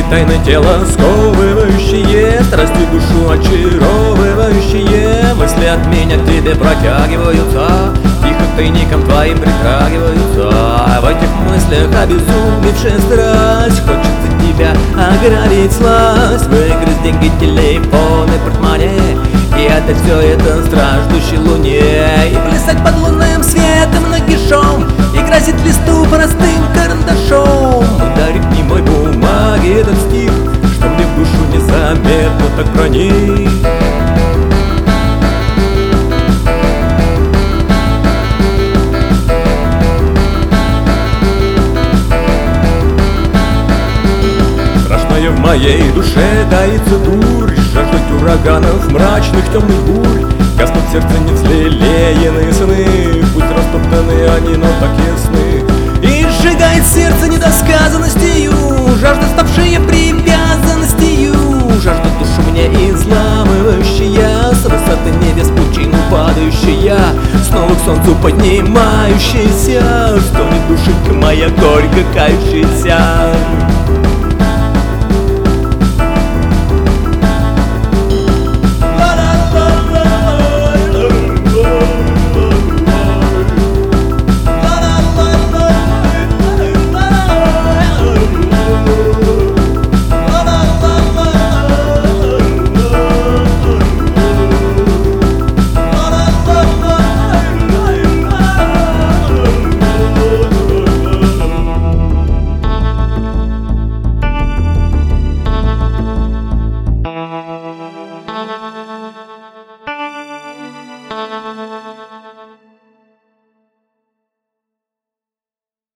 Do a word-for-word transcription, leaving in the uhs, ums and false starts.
тайны тела сковывающие, страсти душу очаровывающие. Мысли от меня к тебе протягиваются, тихо тайником твоим притрагиваются. В этих мыслях обезумевшая страсть, хочется тебя ограбить сласть, выиграть деньги, телефоны, портмоне и отдать все это страждущей луне. И плясать под лунным светом нагишом, и грозить листу простым карандашом. Ударить немой бумаги этот стих, что мне в душу незаметно так проник. Страшная в моей душе таится дурь, жаждать ураганов, мрачных темных бурь. Гаснут в сердце невзлелеянные сны, пусть растоптаны они, но так ясны. И сжигает сердце недосказанностью, жажда, ставшая привязанностью, жажда душу мне изламывающая, с высоты небес пучину падающая, снова к солнцу поднимающаяся, стонет душенька моя горько кающаяся.